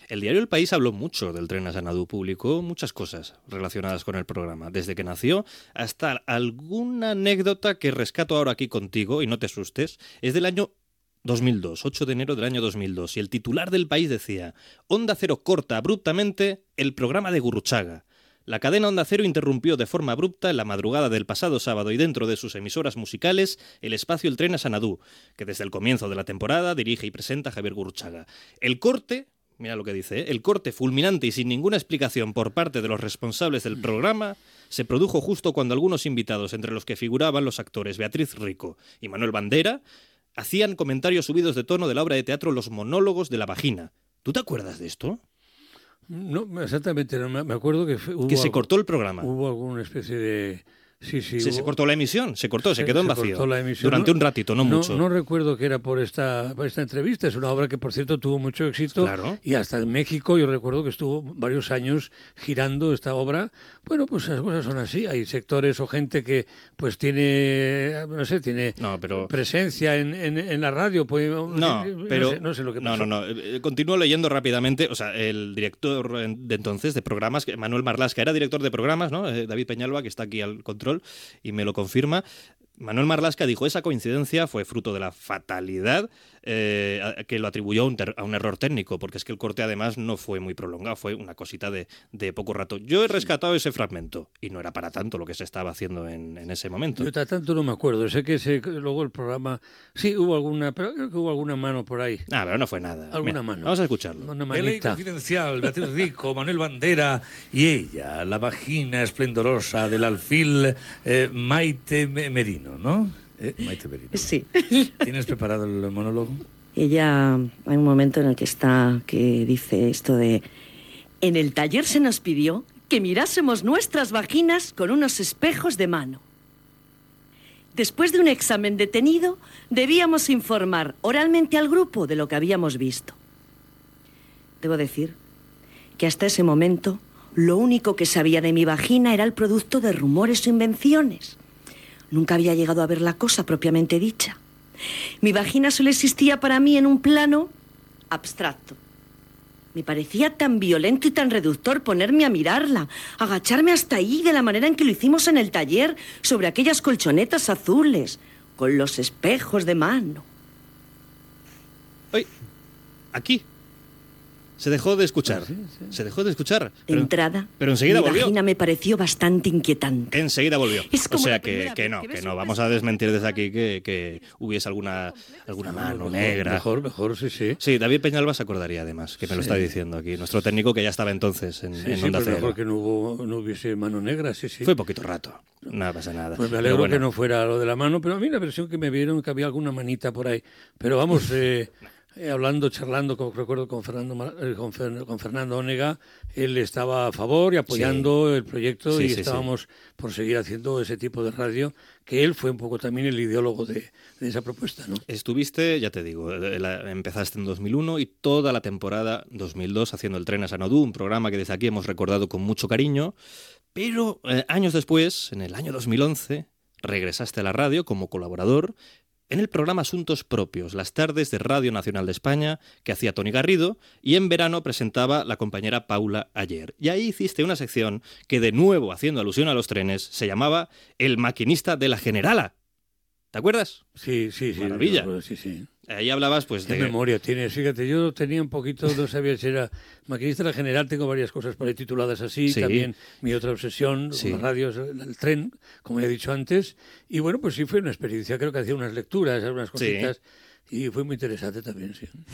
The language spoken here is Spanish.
El diario El País habló mucho del tren a Xanadu, publicó muchas cosas relacionadas con el programa, desde que nació hasta alguna anécdota que rescato ahora aquí contigo, y no te asustes, es del año 2002, 8 de enero del año 2002, y el titular del País decía: Onda Cero corta abruptamente el programa de Gurruchaga. La cadena Onda Cero interrumpió de forma abrupta en la madrugada del pasado sábado y dentro de sus emisoras musicales el espacio El Tren a Xanadu, que desde el comienzo de la temporada dirige y presenta Javier Gurruchaga. El corte, mira lo que dice, el corte fulminante y sin ninguna explicación por parte de los responsables del programa se produjo justo cuando algunos invitados, entre los que figuraban los actores Beatriz Rico y Manuel Bandera, hacían comentarios subidos de tono de la obra de teatro Los monólogos de la vagina. ¿Tú te acuerdas de esto? No, exactamente, no, me acuerdo que hubo que se cortó el programa. Hubo alguna especie de... Sí, se cortó la emisión, se quedó en vacío. Cortó la emisión. Durante un ratito, no mucho. No recuerdo que era por esta entrevista. Es una obra que, por cierto, tuvo mucho éxito. Claro. Y hasta en México yo recuerdo que estuvo varios años girando esta obra. Bueno, pues las cosas son así. Hay sectores o gente que pues tiene presencia en la radio. Pues, no sé lo que pasó. Continúo leyendo rápidamente. O sea, el director de entonces de programas, Manuel Marlaska, era director de programas, ¿no? David Peñalba, que está aquí al control y me lo confirma. Manuel Marlaska dijo: esa coincidencia fue fruto de la fatalidad, que lo atribuyó a un error técnico, porque es que el corte además no fue muy prolongado, fue una cosita de poco rato. Yo he rescatado ese fragmento y no era para tanto lo que se estaba haciendo en ese momento. Yo tanto no me acuerdo, sé que luego el programa, sí hubo alguna, pero creo que hubo alguna mano por ahí. Pero no fue nada. Alguna mano. Vamos a escucharlo. Una manita. Ley confidencial, Beatriz Rico, Manuel Bandera y ella, la vagina esplendorosa del alfil Maite Merino, ¿no? Maite Merino. Sí. ¿Tienes preparado el monólogo? Ella, hay un momento en el que dice esto de: en el taller se nos pidió que mirásemos nuestras vaginas con unos espejos de mano. Después de un examen detenido, debíamos informar oralmente al grupo de lo que habíamos visto. Debo decir que hasta ese momento lo único que sabía de mi vagina era el producto de rumores o invenciones. Nunca había llegado a ver la cosa propiamente dicha. Mi vagina solo existía para mí en un plano abstracto. Me parecía tan violento y tan reductor ponerme a mirarla, agacharme hasta ahí de la manera en que lo hicimos en el taller, sobre aquellas colchonetas azules, con los espejos de mano. ¡Ay! Aquí. Se dejó de escuchar. Sí. Se dejó de escuchar. De entrada, pero enseguida mi volvió. vagina me pareció bastante inquietante. Enseguida volvió. O sea que no. Vamos a desmentir desde aquí que hubiese alguna mano negra. Mejor, sí. Sí, David Peñalba se acordaría además, que me lo está diciendo aquí. Nuestro técnico que ya estaba entonces en Onda Cero. Mejor que no hubiese mano negra, sí. Fue poquito rato. No pasa nada. Pues me alegro que no fuera lo de la mano, pero a mí la versión que me vieron que había alguna manita por ahí. Pero vamos... charlando, recuerdo con Fernando Onega, él estaba a favor y apoyando el proyecto y estábamos por seguir haciendo ese tipo de radio, que él fue un poco también el ideólogo de esa propuesta, ¿no? Estuviste, ya te digo, empezaste en 2001 y toda la temporada 2002 haciendo El Tren a Xanadu, un programa que desde aquí hemos recordado con mucho cariño, pero años después, en el año 2011, regresaste a la radio como colaborador en el programa Asuntos Propios, las tardes de Radio Nacional de España, que hacía Toni Garrido, y en verano presentaba la compañera Paula Ayer. Y ahí hiciste una sección que, de nuevo haciendo alusión a los trenes, se llamaba El maquinista de la Generala. ¿Te acuerdas? Sí. Maravilla. Sí. Ahí hablabas, pues, de... ¿Qué memoria tienes? Fíjate, yo tenía un poquito, no sabía si era maquinista de la General, tengo varias cosas por ahí tituladas así, sí. También mi otra obsesión, las radios, el tren, como ya he dicho antes, y bueno, pues sí fue una experiencia, creo que hacía unas lecturas, algunas cositas, y fue muy interesante también, sí.